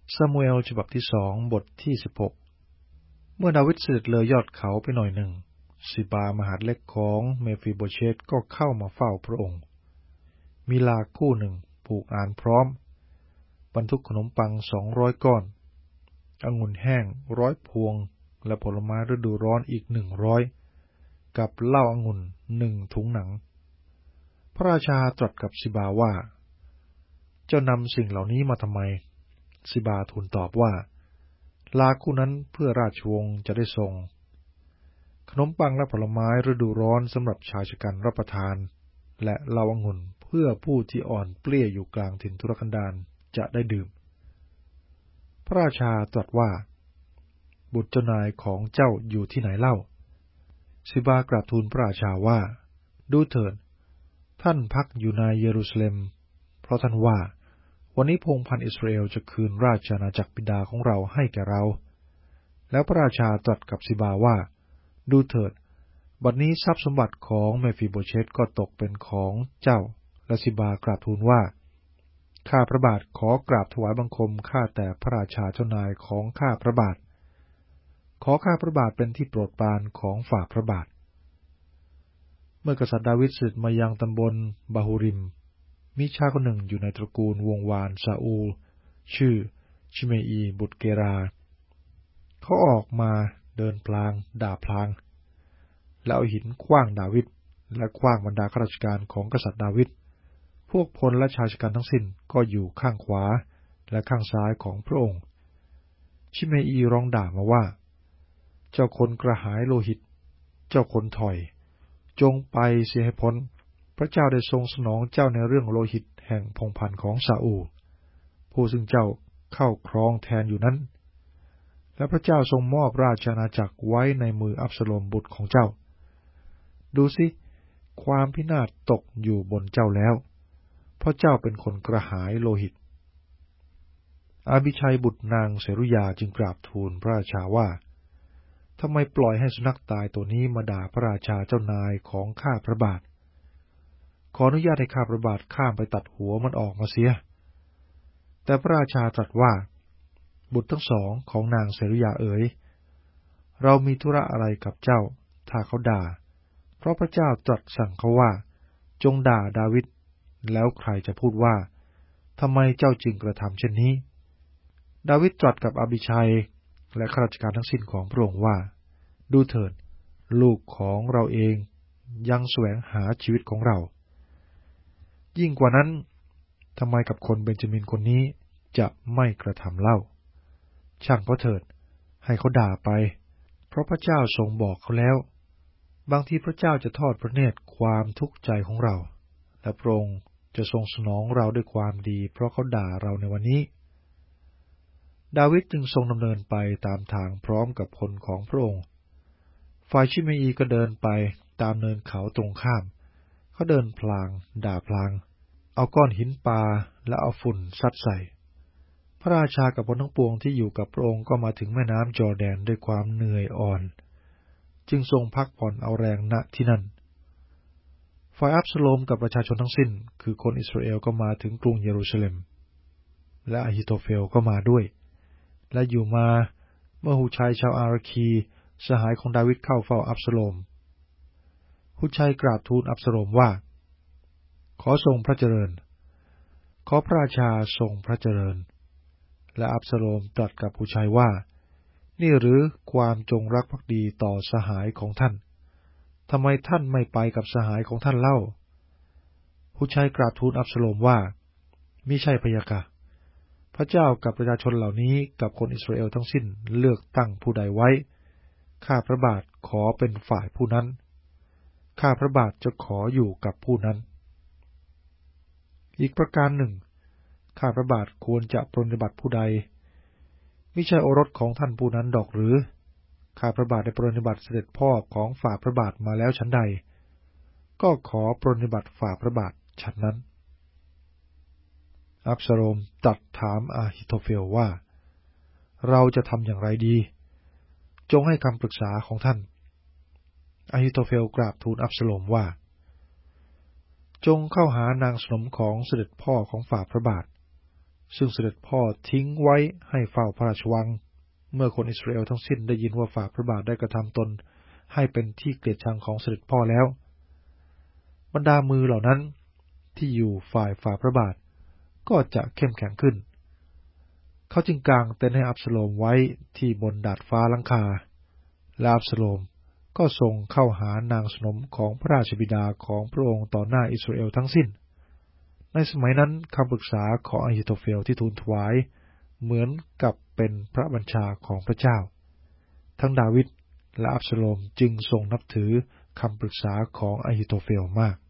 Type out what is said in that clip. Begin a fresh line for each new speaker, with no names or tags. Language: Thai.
ซามูเอลฉบับที่2บทที่16เมื่อดาวิดเสด็จเลยยอดเขาไปหน่อยหนึ่งซิบามหาดเล็กของเมฟิโบเชตก็เข้ามาเฝ้าพระองค์มีลาคู่หนึ่งผูกอ่านพร้อมบรรทุกขนมปัง200 ก้อนองุ่นแห้ง100 พวงและผลไม้ฤดูร้อนอีก100กับเหล้าองุ่น1 ถุงหนังพระราชาตรัสกับซิบาว่าเจ้านำสิ่งเหล่านี้มาทำไมซิบาทูลตอบว่าลาคู่นั้นเพื่อราชวงศ์จะได้ทรงขนมปังและผลไม้ฤดูร้อนสำหรับชายชะกันรับประทานและเหล้าองุ่นเพื่อผู้ที่อ่อนเปลี้ยอยู่กลางถิ่นทุรกันดารจะได้ดื่มพระราชาตรัสว่าบุตรเจ้านายของเจ้าอยู่ที่ไหนเล่าซิบากราบทูลพระราชาว่าดูเถิดท่านพักอยู่ในเยรูซาเล็มเพราะท่านว่าวันนี้พงศ์พันธุ์อิสราเอลจะคืนราชอาณาจักรบิดาของเราให้แก่เราแล้วพระราชาตรัสกับซิบาว่าดูเถิดบัดนี้ทรัพย์สมบัติของเมฟิโบเชตก็ตกเป็นของเจ้าและซิบากราบทูลว่าข้าพระบาทขอกราบถวายบังคมข้าแต่พระราชาเจ้านายของข้าพระบาทขอข้าพระบาทเป็นที่โปรดปรานของฝ่าพระบาทเมื่อกษัตริย์ดาวิดเสด็จมายังตำบลบาฮูริมมีชายคนหนึ่งอยู่ในตระกูลวงวานซาอูลชื่อชิเมอีบุตรเกราเขาออกมาเดินพลางด่าพลางแล้วเอาหินขว้างดาวิดและขว้างบรรดาข้าราชการของกษัตริย์ดาวิดพวกพลและชายชะกันทั้งสิ้นก็อยู่ข้างขวาและข้างซ้ายของพระองค์ชิเมอีร้องด่ามาว่าเจ้าคนกระหายโลหิตเจ้าคนถอยจงไปเสียให้พ้นพระเจ้าได้ทรงสนองเจ้าในเรื่องโลหิตแห่งพงศ์พันธุ์ของซาอูลผู้ซึ่งเจ้าเข้าครองแทนอยู่นั้นและพระเจ้าทรงมอบราชอาณาจักรไว้ในมืออับสโลมบุตรของเจ้าดูสิความพินาศตกอยู่บนเจ้าแล้วเพราะเจ้าเป็นคนกระหายโลหิตอาบิชัยบุตรนางเสรุยาจึงกราบทูลพระราชาว่าทำไมปล่อยให้สุนัขตายตัวนี้มาด่าพระราชาเจ้านายของข้าพระบาทขออนุญาตให้ข้าพระบาทข้ามไปตัดหัวมันออกมาเสียแต่พระราชาตรัสว่าบุตรทั้งสองของนางเสรุยาเอ๋ยเรามีธุระอะไรกับเจ้าถ้าเขาด่าเพราะพระเจ้าตรัสสั่งเขาว่าจงด่าดาวิดแล้วใครจะพูดว่าทำไมเจ้าจึงกระทำเช่นนี้ดาวิดตรัสกับอาบิชัยและข้าราชการทั้งสิ้นของพระองค์ว่าดูเถิดลูกของเราเองยังแสวงหาชีวิตของเรายิ่งกว่านั้นทำไมกับคนเบนจามินคนนี้จะไม่กระทำเล่าช่างเขาเถิดให้เขาด่าไปเพราะพระเจ้าทรงบอกเขาแล้วบางทีพระเจ้าจะทอดพระเนตรความทุกข์ใจของเราและพระองค์จะทรงสนองเราด้วยความดีเพราะเขาด่าเราในวันนี้ดาวิดจึงทรงดำเนินไปตามทางพร้อมกับคนของพระองค์ฝ่ายชิเมอีก็เดินไปตามเนินเขาตรงข้ามเขาเดินพลางด่าพลางเอาก้อนหินปาและเอาฝุ่นซัดใส่พระราชากับคนทั้งปวงที่อยู่กับพระองค์ก็มาถึงแม่น้ำจอร์แดนด้วยความเหนื่อยอ่อนจึงทรงพักผ่อนเอาแรงณที่นั่นฝ่ายอับสโลมกับประชาชนทั้งสิ้นคือคนอิสราเอลก็มาถึงกรุงเยรูซาเล็มและอหิโตเฟลก็มาด้วยและอยู่มาเมื่อฮูชัยชาวอาราคีสหายของดาวิดเข้าเฝ้าอับสโลมฮูชัยกราบทูลอับสโลมว่าขอทรงพระเจริญขอพระราชาทรงพระเจริญและอับสโลมตรัสกับฮูชัยว่านี่หรือความจงรักภักดีต่อสหายของท่านทำไมท่านไม่ไปกับสหายของท่านเล่าฮูชัยกราบทูลอับสโลมว่ามิใช่พะยะค่ะพระเจ้ากับประชาชนเหล่านี้กับคนอิสราเอลทั้งสิ้นเลือกตั้งผู้ใดไว้ข้าพระบาทขอเป็นฝ่ายผู้นั้นข้าพระบาทจะขออยู่กับผู้นั้นอีกประการหนึ่งข้าพระบาทควรจะปรนนิบัติผู้ใดมิใช่โอรสของท่านผู้นั้นดอกหรือข้าพระบาทได้ปรนนิบัติเสด็จพ่อของฝ่าพระบาทมาแล้วฉันใดก็ขอปรนนิบัติฝ่าพระบาทฉันนั้นอับสโลมตรัสถามอาฮิโทเฟลว่าเราจะทำอย่างไรดีจงให้คำปรึกษาของท่านอาฮิโทเฟลกราบทูลอับสโลมว่าจงเข้าหานางสนมของเสด็จพ่อของฝ่าพระบาทซึ่งเสด็จพ่อทิ้งไว้ให้เฝ้าพระราชวังเมื่อคนอิสราเอลทั้งสิ้นได้ยินว่าฝ่าพระบาทได้กระทำตนให้เป็นที่เกลียดชังของเสด็จพ่อแล้วบรรดามือเหล่านั้นที่อยู่ฝ่ายพระบาทก็จะเข้มแข็งขึ้นเขาจึงกางเต็นท์ให้อับสโลมไว้ที่บนดาดฟ้าหลังคาและอับสโลมก็ทรงเข้าหานางสนมของพระราชบิดาของพระองค์ต่อหน้าอิสราเอลทั้งสิ้นในสมัยนั้นคำปรึกษาของอหิโตเฟลที่ทูลถวายเหมือนกับเป็นพระบัญชาของพระเจ้าทั้งดาวิดและอับสโลมจึงทรงนับถือคำปรึกษาของอหิโตเฟลมาก